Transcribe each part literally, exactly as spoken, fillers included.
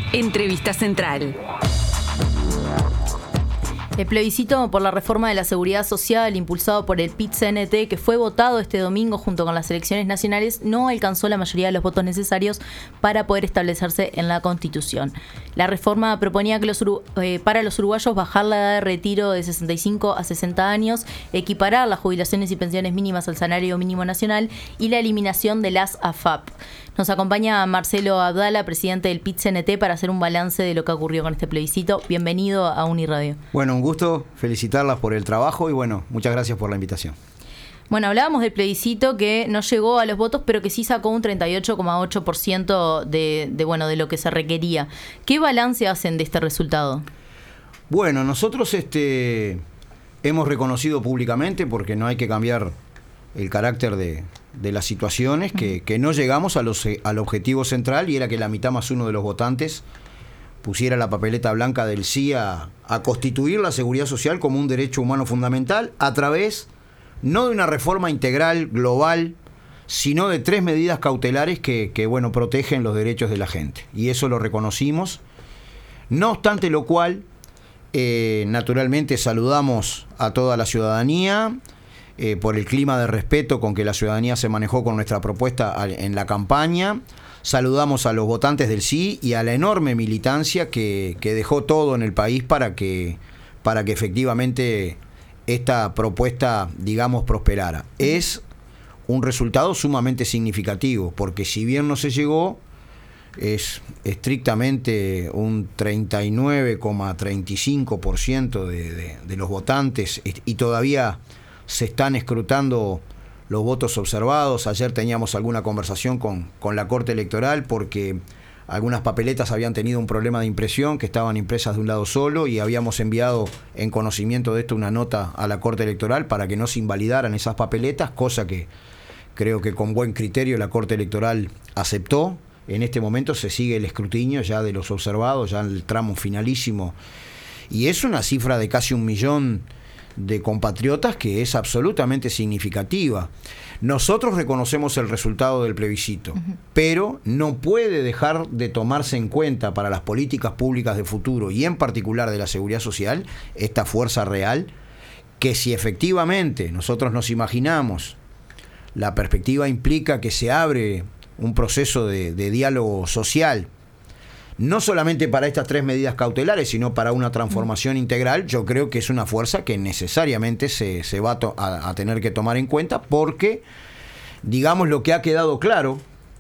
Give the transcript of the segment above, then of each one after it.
Entrevista Central. El plebiscito por la reforma de la seguridad social impulsado por el P I T C N T, que fue votado este domingo junto con las elecciones nacionales, no alcanzó la mayoría de los votos necesarios para poder establecerse en la Constitución. La reforma proponía que los, eh, para los uruguayos bajar la edad de retiro de sesenta y cinco a sesenta años, equiparar las jubilaciones y pensiones mínimas al salario mínimo nacional y la eliminación de las A F A P. Nos acompaña Marcelo Abdala, presidente del P I T C N T, para hacer un balance de lo que ocurrió con este plebiscito. Bienvenido a Uniradio. Bueno, un gusto felicitarlas por el trabajo y bueno, muchas gracias por la invitación. Bueno, hablábamos del plebiscito que no llegó a los votos, pero que sí sacó un treinta y ocho coma ocho por ciento de, de, bueno, de lo que se requería. ¿Qué balance hacen de este resultado? Bueno, nosotros este, hemos reconocido públicamente, porque no hay que cambiar el carácter de, de las situaciones, que, que no llegamos a los, al objetivo central, y era que la mitad más uno de los votantes pusiera la papeleta blanca del sí a, a constituir la seguridad social como un derecho humano fundamental a través no de una reforma integral, global, sino de tres medidas cautelares que, que bueno, protegen los derechos de la gente. Y eso lo reconocimos. No obstante lo cual, eh, naturalmente saludamos a toda la ciudadanía, Eh, por el clima de respeto con que la ciudadanía se manejó con nuestra propuesta en la campaña. Saludamos a los votantes del sí y a la enorme militancia que, que dejó todo en el país para que, para que efectivamente esta propuesta, digamos, prosperara. Es un resultado sumamente significativo, porque si bien no se llegó, es estrictamente un treinta y nueve coma treinta y cinco por ciento de, de, de los votantes, y todavía se están escrutando los votos observados. Ayer teníamos alguna conversación con, con la Corte Electoral porque algunas papeletas habían tenido un problema de impresión, que estaban impresas de un lado solo, y habíamos enviado en conocimiento de esto una nota a la Corte Electoral para que no se invalidaran esas papeletas, cosa que creo que con buen criterio la Corte Electoral aceptó. En este momento se sigue el escrutinio ya de los observados, ya en el tramo finalísimo, y es una cifra de casi un millón de compatriotas que es absolutamente significativa. Nosotros reconocemos el resultado del plebiscito, uh-huh. pero no puede dejar de tomarse en cuenta para las políticas públicas de futuro, y en particular de la seguridad social, esta fuerza real, que si efectivamente nosotros nos imaginamos, la perspectiva implica que se abre un proceso de, de diálogo social, no solamente para estas tres medidas cautelares, sino para una transformación integral. Yo creo que es una fuerza que necesariamente se, se va a, to- a, a tener que tomar en cuenta, porque, digamos, lo que ha quedado claro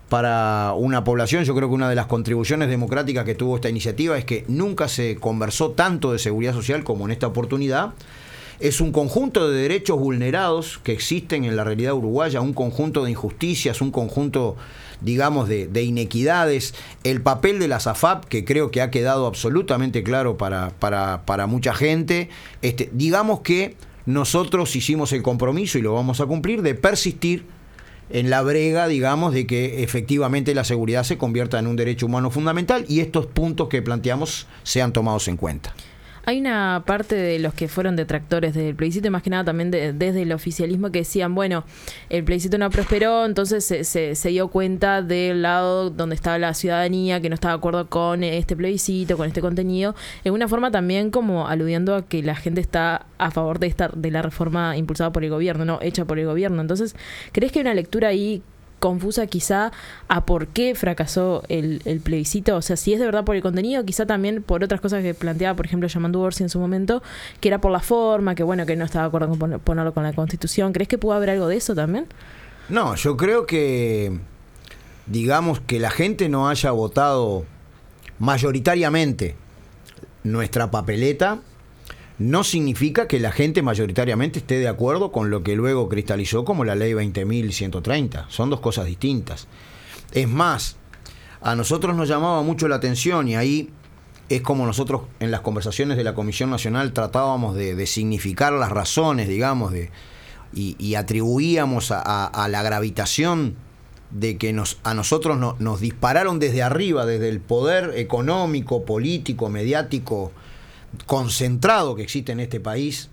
para una población, yo creo que una de las contribuciones democráticas que tuvo esta iniciativa es que nunca se conversó tanto de seguridad social como en esta oportunidad. Es un conjunto de derechos vulnerados que existen en la realidad uruguaya, un conjunto de injusticias, un conjunto, digamos, de, de inequidades. El papel de las A F A P, que creo que ha quedado absolutamente claro para, para, para mucha gente. Este, digamos que nosotros hicimos el compromiso, y lo vamos a cumplir, de persistir en la brega, digamos, de que efectivamente la seguridad se convierta en un derecho humano fundamental, y estos puntos que planteamos sean tomados en cuenta. Hay una parte de los que fueron detractores del plebiscito, más que nada también de, desde el oficialismo, que decían, bueno, el plebiscito no prosperó, entonces se, se, se dio cuenta del lado donde estaba la ciudadanía, que no estaba de acuerdo con este plebiscito, con este contenido, en una forma también como aludiendo a que la gente está a favor de esta de la reforma impulsada por el gobierno, no hecha por el gobierno. Entonces, ¿crees que hay una lectura ahí confusa quizá a por qué fracasó el, el plebiscito? O sea, si es de verdad por el contenido, quizá también por otras cosas que planteaba, por ejemplo, Yamandu Orsi en su momento, que era por la forma, que bueno, que no estaba de acuerdo con ponerlo con la Constitución. ¿Crees que pudo haber algo de eso también? No, yo creo que, digamos, que la gente no haya votado mayoritariamente nuestra papeleta no significa que la gente mayoritariamente esté de acuerdo con lo que luego cristalizó como la ley veinte mil ciento treinta. Son dos cosas distintas. Es más, a nosotros nos llamaba mucho la atención, y ahí es como nosotros en las conversaciones de la Comisión Nacional tratábamos de, de significar las razones, digamos, de, y, y atribuíamos a, a, a la gravitación de que nos, a nosotros no, nos dispararon desde arriba, desde el poder económico, político, mediático concentrado que existe en este país,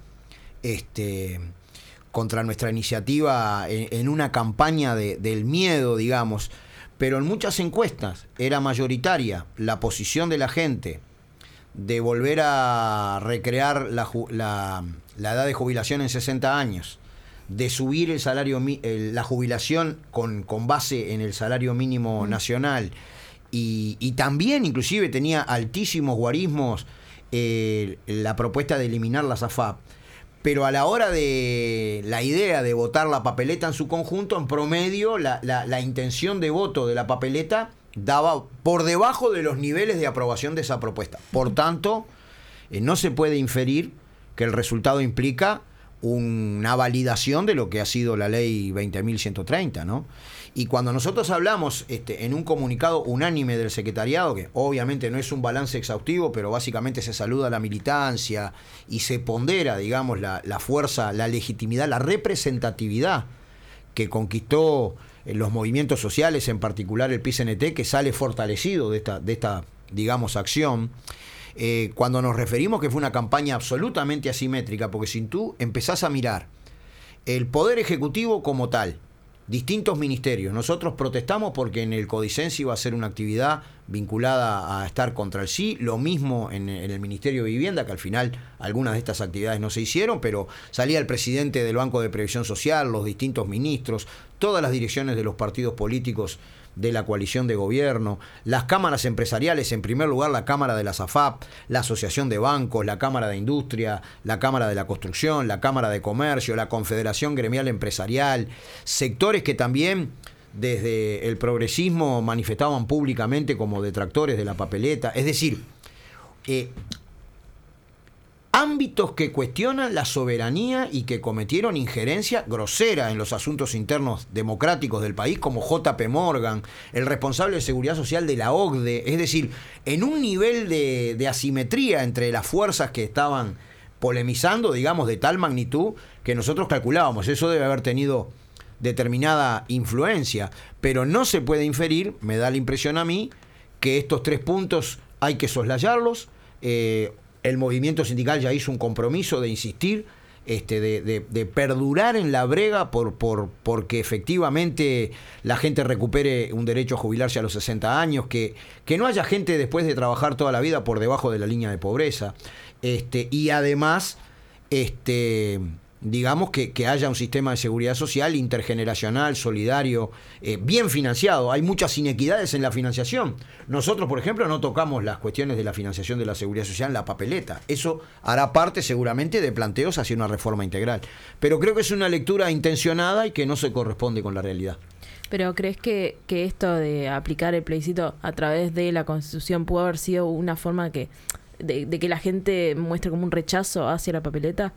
este, contra nuestra iniciativa en, en una campaña de, del miedo, digamos. pero en muchas encuestas era mayoritaria la posición de la gente de volver a recrear la, la, la edad de jubilación en sesenta años, de subir el salario, el, la jubilación con, con base en el salario mínimo mm. nacional, y, y también inclusive tenía altísimos guarismos eh, la propuesta de eliminar las A F A P, pero a la hora de la idea de votar la papeleta en su conjunto, en promedio la, la, la intención de voto de la papeleta daba por debajo de los niveles de aprobación de esa propuesta. Por tanto, eh, no se puede inferir que el resultado implica una validación de lo que ha sido la ley veinte mil ciento treinta, ¿no? Y cuando nosotros hablamos este, en un comunicado unánime del secretariado, que obviamente no es un balance exhaustivo, pero básicamente se saluda a la militancia y se pondera, digamos, la, la fuerza, la legitimidad, la representatividad que conquistó en los movimientos sociales, en particular el P I C N T, que sale fortalecido de esta, de esta digamos, acción. Eh, cuando nos referimos que fue una campaña absolutamente asimétrica, porque si tú empezás a mirar el Poder Ejecutivo como tal, distintos ministerios, nosotros protestamos porque en el Codicense iba a ser una actividad vinculada a estar contra el sí, lo mismo en, en el Ministerio de Vivienda, que al final algunas de estas actividades no se hicieron, pero salía el presidente del Banco de Previsión Social, los distintos ministros, todas las direcciones de los partidos políticos de la coalición de gobierno, las cámaras empresariales, en primer lugar la Cámara de las A F A P, la Asociación de Bancos, la Cámara de Industria, la Cámara de la Construcción, la Cámara de Comercio, la Confederación Gremial Empresarial, sectores que también desde el progresismo manifestaban públicamente como detractores de la papeleta, es decir, eh, ámbitos que cuestionan la soberanía y que cometieron injerencia grosera en los asuntos internos democráticos del país, como J P Morgan, el responsable de seguridad social de la O C D E, es decir, en un nivel de, de asimetría entre las fuerzas que estaban polemizando, digamos, de tal magnitud que nosotros calculábamos, eso debe haber tenido determinada influencia, pero no se puede inferir, me da la impresión a mí, que estos tres puntos hay que soslayarlos. eh, El movimiento sindical ya hizo un compromiso de insistir, este, de, de, de perdurar en la brega por, por, porque efectivamente la gente recupere un derecho a jubilarse a los sesenta años, que, que no haya gente después de trabajar toda la vida por debajo de la línea de pobreza, este, y además, este, digamos que, que haya un sistema de seguridad social intergeneracional, solidario, eh, bien financiado. Hay muchas inequidades en la financiación. Nosotros, por ejemplo, no tocamos las cuestiones de la financiación de la seguridad social en la papeleta. Eso hará parte seguramente de planteos hacia una reforma integral. Pero creo que es una lectura intencionada y que no se corresponde con la realidad. Pero ¿crees que, que esto de aplicar el plebiscito a través de la Constitución pudo haber sido una forma que, de, de que la gente muestre como un rechazo hacia la papeleta?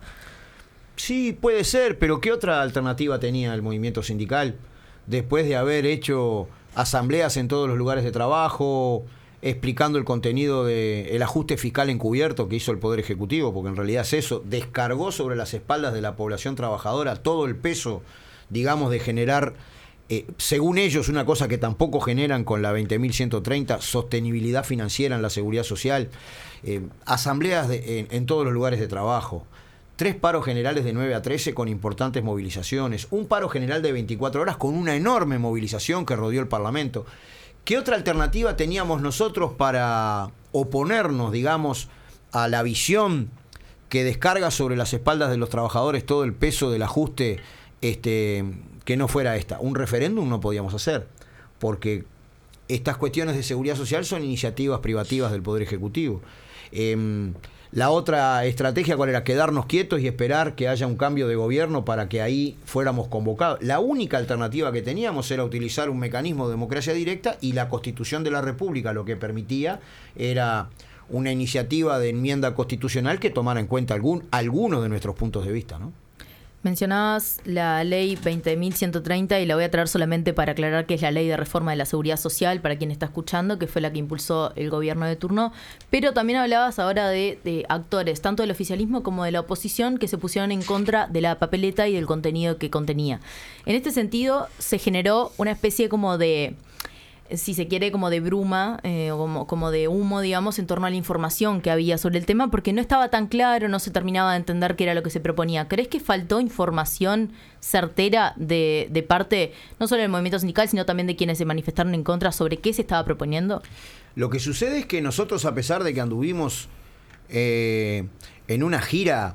Sí, puede ser, pero ¿qué otra alternativa tenía el movimiento sindical después de haber hecho asambleas en todos los lugares de trabajo, explicando el contenido del ajuste fiscal encubierto que hizo el Poder Ejecutivo? Porque en realidad es eso, descargó sobre las espaldas de la población trabajadora todo el peso, digamos, de generar, eh, según ellos, una cosa que tampoco generan con la veinte mil ciento treinta, sostenibilidad financiera en la seguridad social, eh, asambleas de, en, en todos los lugares de trabajo. Tres paros generales de nueve a trece con importantes movilizaciones. Un paro general de veinticuatro horas con una enorme movilización que rodeó el Parlamento. ¿Qué otra alternativa teníamos nosotros para oponernos, digamos, a la visión que descarga sobre las espaldas de los trabajadores todo el peso del ajuste, este, que no fuera esta? Un referéndum no podíamos hacer, porque estas cuestiones de seguridad social son iniciativas privativas del Poder Ejecutivo. Eh, La otra estrategia, ¿cuál era? Quedarnos quietos y esperar que haya un cambio de gobierno para que ahí fuéramos convocados. La única alternativa que teníamos era utilizar un mecanismo de democracia directa, y la Constitución de la República lo que permitía era una iniciativa de enmienda constitucional que tomara en cuenta algún, algunos de nuestros puntos de vista, ¿no? Mencionabas la ley veinte mil ciento treinta y la voy a traer solamente para aclarar que es la ley de reforma de la seguridad social, para quien está escuchando, que fue la que impulsó el gobierno de turno. Pero también hablabas ahora de, de actores, tanto del oficialismo como de la oposición, que se pusieron en contra de la papeleta y del contenido que contenía. En este sentido, se generó una especie como de si se quiere, como de bruma, eh, o como, como de humo, digamos, en torno a la información que había sobre el tema, porque no estaba tan claro, no se terminaba de entender qué era lo que se proponía. ¿Crees que faltó información certera de, de parte, no solo del movimiento sindical, sino también de quienes se manifestaron en contra sobre qué se estaba proponiendo? Lo que sucede es que nosotros, a pesar de que anduvimos eh, en una gira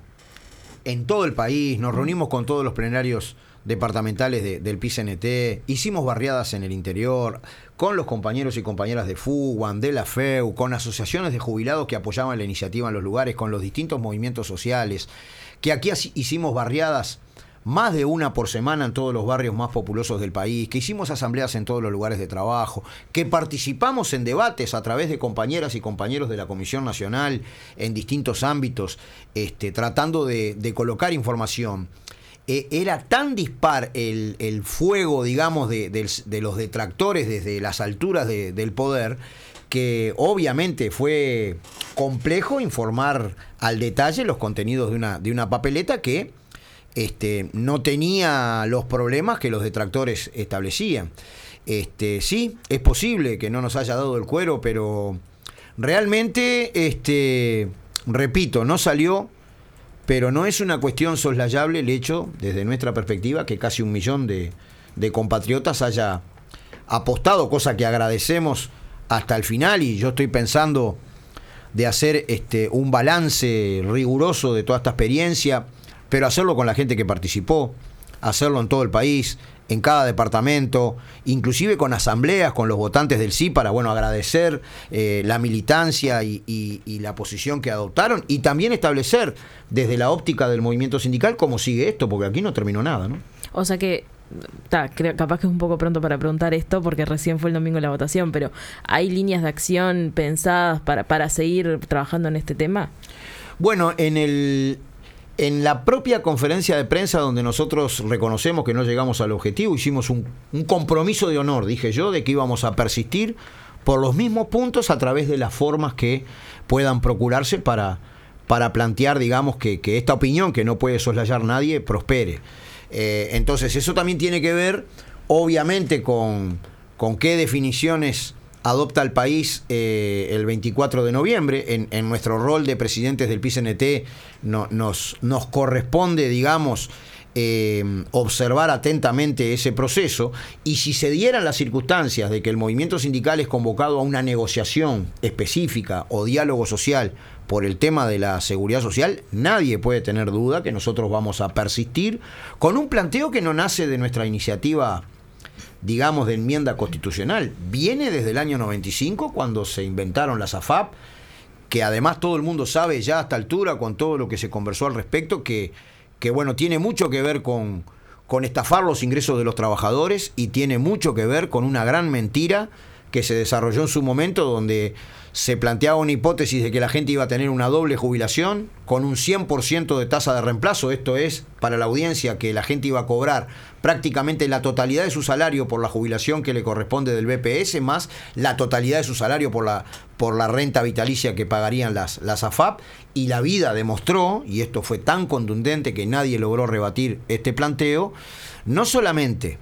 en todo el país, nos reunimos con todos los plenarios departamentales de, del P I C N T, hicimos barriadas en el interior, con los compañeros y compañeras de FUGUAN, de la F E U, con asociaciones de jubilados que apoyaban la iniciativa en los lugares, con los distintos movimientos sociales, que aquí hicimos barriadas más de una por semana en todos los barrios más populosos del país, que hicimos asambleas en todos los lugares de trabajo, que participamos en debates a través de compañeras y compañeros de la Comisión Nacional en distintos ámbitos, este, tratando de, de colocar información. Eh, era tan dispar el, el fuego, digamos, de, de, de los detractores desde las alturas de, del poder, que obviamente fue complejo informar al detalle los contenidos de una, de una papeleta que Este, no tenía los problemas que los detractores establecían. Este, sí, es posible que no nos haya dado el cuero, pero realmente, este, repito, no salió, pero no es una cuestión soslayable el hecho, desde nuestra perspectiva, que casi un millón de, de compatriotas haya apostado, cosa que agradecemos hasta el final, y yo estoy pensando de hacer este, un balance riguroso de toda esta experiencia, pero hacerlo con la gente que participó, hacerlo en todo el país, en cada departamento, inclusive con asambleas, con los votantes del sí, para bueno agradecer eh, la militancia y, y, y la posición que adoptaron, y también establecer desde la óptica del movimiento sindical cómo sigue esto, porque aquí no terminó nada, ¿no? O sea que, ta, creo, capaz que es un poco pronto para preguntar esto, porque recién fue el domingo la votación, pero ¿hay líneas de acción pensadas para, para seguir trabajando en este tema? Bueno, en el... En la propia conferencia de prensa donde nosotros reconocemos que no llegamos al objetivo, hicimos un, un compromiso de honor, dije yo, de que íbamos a persistir por los mismos puntos a través de las formas que puedan procurarse para, para plantear, digamos, que, que esta opinión, que no puede soslayar nadie, prospere. Eh, entonces, eso también tiene que ver, obviamente, con, con qué definiciones adopta el país eh, el veinticuatro de noviembre. En, en nuestro rol de presidentes del P I C N T no, nos, nos corresponde, digamos, eh, observar atentamente ese proceso, y si se dieran las circunstancias de que el movimiento sindical es convocado a una negociación específica o diálogo social por el tema de la seguridad social, nadie puede tener duda que nosotros vamos a persistir con un planteo que no nace de nuestra iniciativa, digamos, de enmienda constitucional. Viene desde el año noventa y cinco, cuando se inventaron las A F A P, que además todo el mundo sabe ya a esta altura, con todo lo que se conversó al respecto, que, que bueno, tiene mucho que ver con, con estafar los ingresos de los trabajadores, y tiene mucho que ver con una gran mentira que se desarrolló en su momento, donde se planteaba una hipótesis de que la gente iba a tener una doble jubilación con un cien por ciento de tasa de reemplazo. Esto es, para la audiencia, que la gente iba a cobrar prácticamente la totalidad de su salario por la jubilación que le corresponde del B P S, más la totalidad de su salario por la, por la renta vitalicia que pagarían las, las A F A P. Y la vida demostró, y esto fue tan contundente que nadie logró rebatir este planteo, no solamente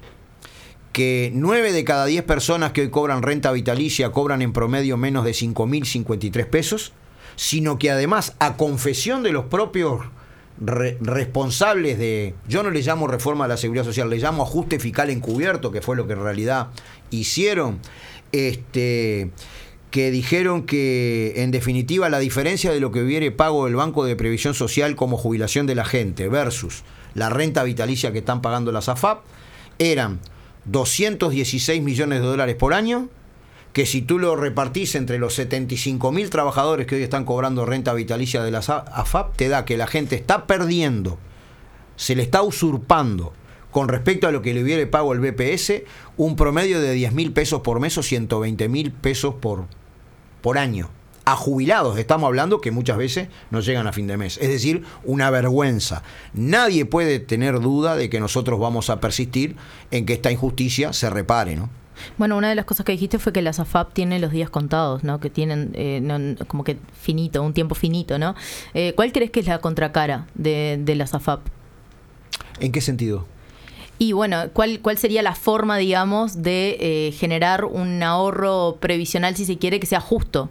que nueve de cada diez personas que hoy cobran renta vitalicia cobran en promedio menos de cinco mil cincuenta y tres pesos, sino que además, a confesión de los propios re responsables de, yo no le llamo reforma de la seguridad social, le llamo ajuste fiscal encubierto, que fue lo que en realidad hicieron, este, que dijeron que en definitiva la diferencia de lo que hubiera pago del Banco de Previsión Social como jubilación de la gente versus la renta vitalicia que están pagando las A F A P eran doscientos dieciséis millones de dólares por año, que si tú lo repartís entre los setenta y cinco mil trabajadores que hoy están cobrando renta vitalicia de las A F A P, te da que la gente está perdiendo, se le está usurpando con respecto a lo que le hubiera pago el B P S, un promedio de diez mil pesos por mes o ciento veinte mil pesos por, por año. A jubilados estamos hablando, que muchas veces no llegan a fin de mes. Es decir, una vergüenza. Nadie puede tener duda de que nosotros vamos a persistir en que esta injusticia se repare, ¿no? Bueno, una de las cosas que dijiste fue que las A F A P tienen los días contados, ¿no? Que tienen eh, no, como que finito, un tiempo finito, ¿no? Eh, ¿Cuál crees que es la contracara de, de las A F A P? ¿En qué sentido? Y bueno, ¿cuál, cuál sería la forma, digamos, de eh, generar un ahorro previsional, si se quiere, que sea justo?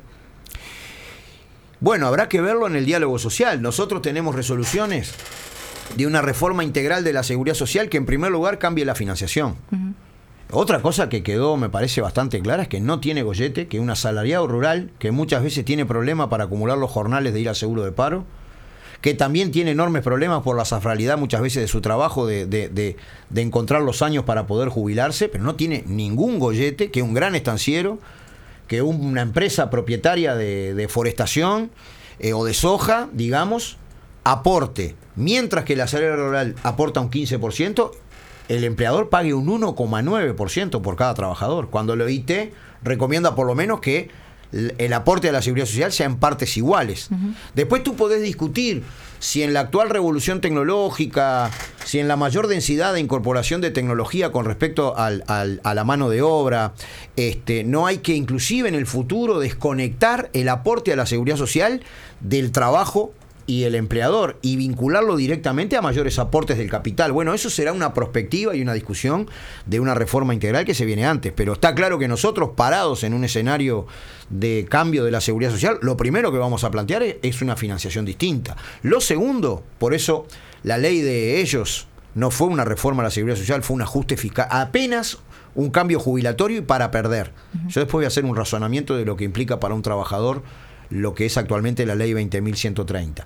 Bueno, habrá que verlo en el diálogo social. Nosotros tenemos resoluciones de una reforma integral de la seguridad social que en primer lugar cambie la financiación. Uh-huh. Otra cosa que quedó, me parece bastante clara, es que no tiene gollete, que un asalariado rural, que muchas veces tiene problemas para acumular los jornales de ir al seguro de paro, que también tiene enormes problemas por la zafralidad muchas veces de su trabajo, de, de, de, de encontrar los años para poder jubilarse, pero no tiene ningún gollete, que un gran estanciero, que una empresa propietaria de, de forestación eh, o de soja, digamos, aporte, mientras que el asalariado rural aporta un quince por ciento, el empleador pague un uno coma nueve por ciento por cada trabajador, cuando el O I T recomienda por lo menos que el aporte a la seguridad social sea en partes iguales. Uh-huh. Después tú podés discutir si en la actual revolución tecnológica, si en la mayor densidad de incorporación de tecnología con respecto al, al, a la mano de obra, este, no hay que inclusive en el futuro desconectar el aporte a la seguridad social del trabajo y el empleador y vincularlo directamente a mayores aportes del capital. Bueno, eso será una perspectiva y una discusión de una reforma integral que se viene antes, pero está claro que nosotros, parados en un escenario de cambio de la seguridad social, lo primero que vamos a plantear es, es una financiación distinta. Lo segundo, por eso la ley de ellos no fue una reforma a la seguridad social, fue un ajuste fiscal, apenas un cambio jubilatorio y para perder. Uh-huh. Yo después voy a hacer un razonamiento de lo que implica para un trabajador lo que es actualmente la ley veinte mil ciento treinta.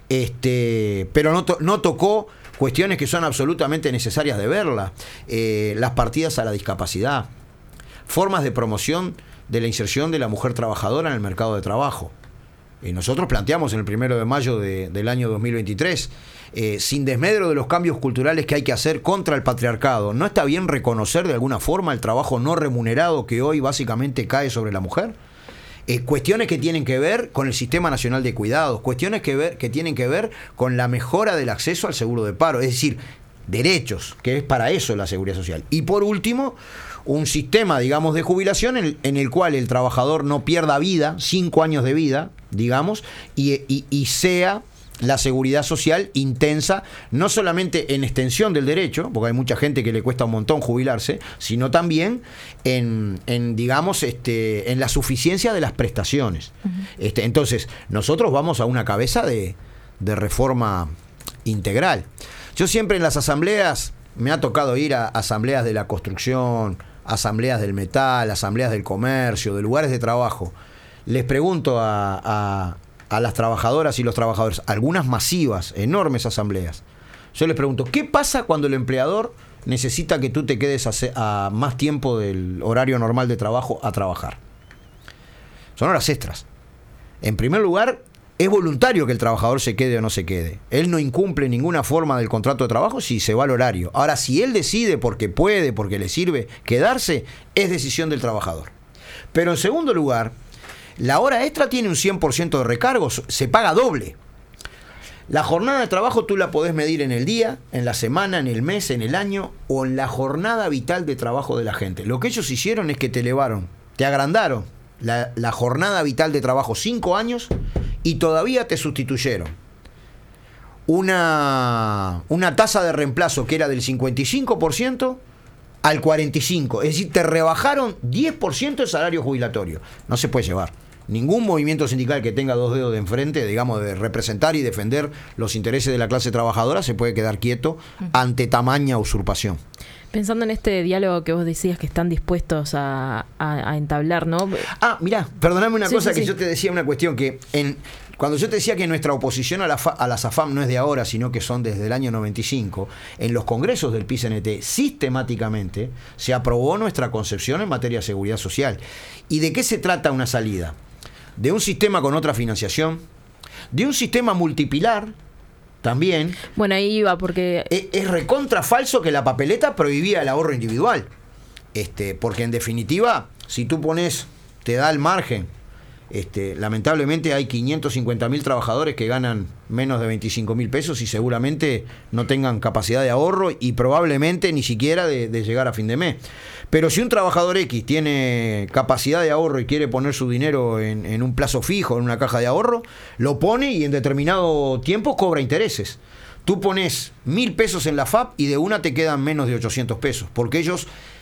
Este, pero no, to, no tocó cuestiones que son absolutamente necesarias de verla. Eh, las partidas a la discapacidad, formas de promoción de la inserción de la mujer trabajadora en el mercado de trabajo. Eh, nosotros planteamos en el primero de mayo de, del año dos mil veintitrés, eh, sin desmedro de los cambios culturales que hay que hacer contra el patriarcado, ¿no está bien reconocer de alguna forma el trabajo no remunerado que hoy básicamente cae sobre la mujer? Eh, cuestiones que tienen que ver con el Sistema Nacional de Cuidados, cuestiones que, ver, que tienen que ver con la mejora del acceso al seguro de paro, es decir, derechos, que es para eso la seguridad social. Y por último, un sistema, digamos, de jubilación en el, en el cual el trabajador no pierda vida, cinco años de vida, digamos, y, y, y sea la seguridad social intensa, no solamente en extensión del derecho, porque hay mucha gente que le cuesta un montón jubilarse, sino también en, en digamos, este, en la suficiencia de las prestaciones. Uh-huh. Este, entonces, nosotros vamos a una cabeza de, de reforma integral. Yo siempre en las asambleas, me ha tocado ir a asambleas de la construcción, asambleas del metal, asambleas del comercio, de lugares de trabajo. Les pregunto a... a a las trabajadoras y los trabajadores, algunas masivas, enormes asambleas. Yo les pregunto, ¿qué pasa cuando el empleador necesita que tú te quedes a, a más tiempo del horario normal de trabajo a trabajar? Son horas extras. En primer lugar, es voluntario que el trabajador se quede o no se quede. Él no incumple ninguna forma del contrato de trabajo si se va al horario. Ahora, si él decide porque puede, porque le sirve quedarse, es decisión del trabajador. Pero en segundo lugar, la hora extra tiene un cien por ciento de recargos, se paga doble. La jornada de trabajo tú la podés medir en el día, en la semana, en el mes, en el año o en la jornada vital de trabajo de la gente. Lo que ellos hicieron es que te elevaron, te agrandaron la, la jornada vital de trabajo cinco años y todavía te sustituyeron. Una, una tasa de reemplazo que era del cincuenta y cinco por ciento al cuarenta y cinco por ciento. Es decir, te rebajaron diez por ciento el salario jubilatorio. No se puede llevar. Ningún movimiento sindical que tenga dos dedos de enfrente, digamos, de representar y defender los intereses de la clase trabajadora, se puede quedar quieto ante tamaña usurpación. Pensando en este diálogo que vos decías que están dispuestos a, a, a entablar, ¿no? Ah, mirá, perdóname una sí, cosa sí, que sí. yo te decía, una cuestión que en cuando yo te decía que nuestra oposición a la, a la SAFAM no es de ahora, sino que son desde el año noventa y cinco, en los congresos del P I C N T sistemáticamente se aprobó nuestra concepción en materia de seguridad social. ¿Y de qué se trata una salida? De un sistema con otra financiación, de un sistema multipilar también. Bueno, ahí iba porque... Es, es recontra falso que la papeleta prohibía el ahorro individual. Este, porque en definitiva, si tú pones, te da el margen, este, lamentablemente hay quinientos cincuenta mil trabajadores que ganan menos de veinticinco mil pesos y seguramente no tengan capacidad de ahorro y probablemente ni siquiera de, de llegar a fin de mes. Pero si un trabajador X tiene capacidad de ahorro y quiere poner su dinero en, en un plazo fijo, en una caja de ahorro, lo pone y en determinado tiempo cobra intereses. tú pones mil pesos en la F A P y de una te quedan menos de ochocientos pesos, porque ellos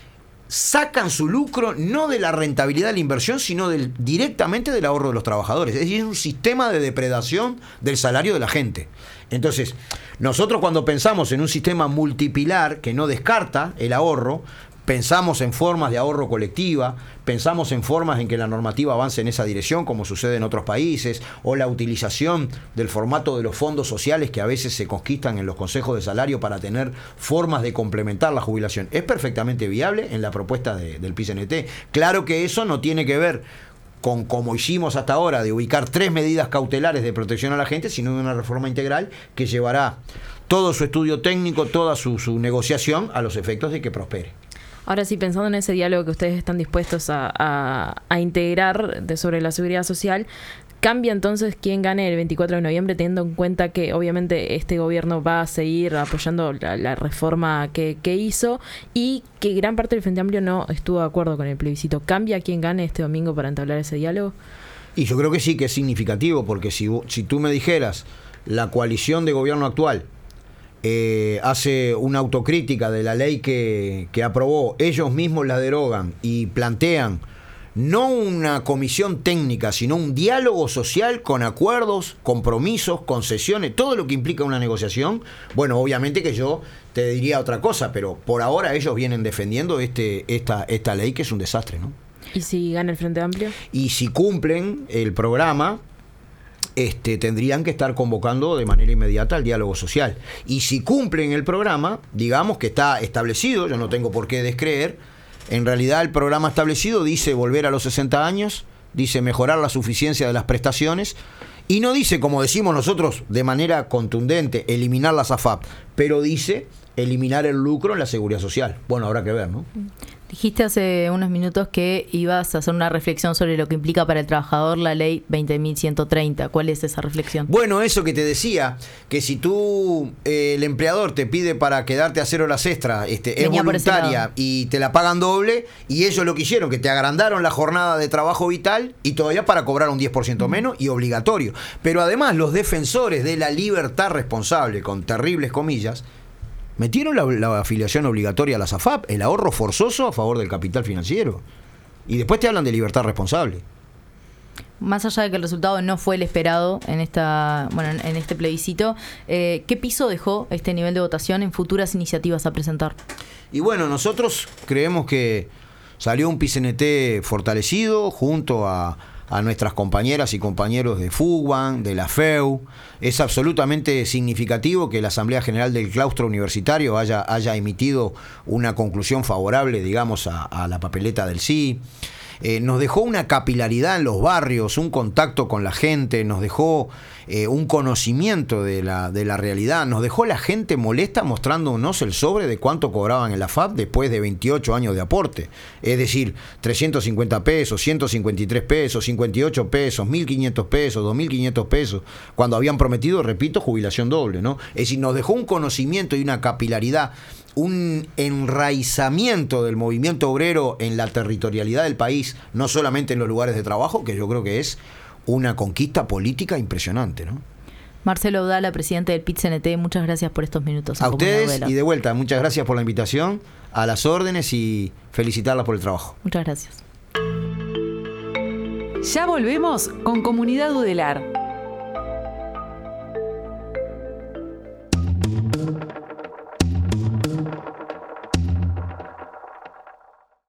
sacan su lucro no de la rentabilidad de la inversión, sino del, directamente del ahorro de los trabajadores. Es decir, es un sistema de depredación del salario de la gente. Entonces, nosotros cuando pensamos en un sistema multipilar que no descarta el ahorro, pensamos en formas de ahorro colectiva, pensamos en formas en que la normativa avance en esa dirección, como sucede en otros países, o la utilización del formato de los fondos sociales que a veces se conquistan en los consejos de salario para tener formas de complementar la jubilación. Es perfectamente viable en la propuesta de, del P I C N T. Claro que eso no tiene que ver con como hicimos hasta ahora, de ubicar tres medidas cautelares de protección a la gente, sino de una reforma integral que llevará todo su estudio técnico, toda su, su negociación a los efectos de que prospere. Ahora sí, pensando en ese diálogo que ustedes están dispuestos a, a, a integrar de sobre la seguridad social, ¿cambia entonces quién gane el veinticuatro de noviembre, teniendo en cuenta que obviamente este gobierno va a seguir apoyando la, la reforma que, que hizo y que gran parte del Frente Amplio no estuvo de acuerdo con el plebiscito? ¿Cambia quién gane este domingo para entablar ese diálogo? Y yo creo que sí, que es significativo, porque si, si tú me dijeras la coalición de gobierno actual Eh, hace una autocrítica de la ley que, que aprobó, ellos mismos la derogan y plantean no una comisión técnica, sino un diálogo social con acuerdos, compromisos, concesiones, todo lo que implica una negociación. Bueno, obviamente que yo te diría otra cosa, pero por ahora ellos vienen defendiendo este, esta, esta ley que es un desastre, ¿no? ¿Y si gana el Frente Amplio? Y si cumplen el programa, Este, tendrían que estar convocando de manera inmediata al diálogo social. Y si cumplen el programa, digamos que está establecido, yo no tengo por qué descreer, en realidad el programa establecido dice volver a los sesenta años, dice mejorar la suficiencia de las prestaciones, y no dice, como decimos nosotros de manera contundente, eliminar las A F A P, pero dice eliminar el lucro en la seguridad social. Bueno, habrá que ver, ¿no? Dijiste hace unos minutos que ibas a hacer una reflexión sobre lo que implica para el trabajador la ley veinte mil ciento treinta. ¿Cuál es esa reflexión? Bueno, eso que te decía, que si tú, eh, el empleador te pide para quedarte a hacer horas extras, este, es voluntaria y te la pagan doble, y ellos lo que hicieron, que te agrandaron la jornada de trabajo vital y todavía para cobrar un diez por ciento menos y obligatorio. Pero además los defensores de la libertad responsable, con terribles comillas, metieron la, la afiliación obligatoria a las A F A P, el ahorro forzoso a favor del capital financiero. Y después te hablan de libertad responsable. Más allá de que el resultado no fue el esperado en esta, bueno, en este plebiscito, eh, ¿qué piso dejó este nivel de votación en futuras iniciativas a presentar? Y bueno, nosotros creemos que salió un P I C N T fortalecido junto a a nuestras compañeras y compañeros de FUGBAN, de la F E U. Es absolutamente significativo que la Asamblea General del Claustro Universitario haya, haya emitido una conclusión favorable, digamos, a, a la papeleta del sí. Eh, nos dejó una capilaridad en los barrios, un contacto con la gente, nos dejó eh, un conocimiento de la, de la realidad, nos dejó la gente molesta mostrándonos el sobre de cuánto cobraban en la F A P después de veintiocho años de aporte. Es decir, trescientos cincuenta pesos, ciento cincuenta y tres pesos, cincuenta y ocho pesos, mil quinientos pesos, dos mil quinientos pesos, cuando habían prometido, repito, jubilación doble, ¿no? Es decir, nos dejó un conocimiento y una capilaridad, un enraizamiento del movimiento obrero en la territorialidad del país, no solamente en los lugares de trabajo, que yo creo que es una conquista política impresionante, ¿no? Marcelo Audala, presidente del P I T C N T, muchas gracias por estos minutos. A ustedes y de vuelta, muchas gracias por la invitación, a las órdenes y felicitarlas por el trabajo. Muchas gracias. Ya volvemos con Comunidad Udelar.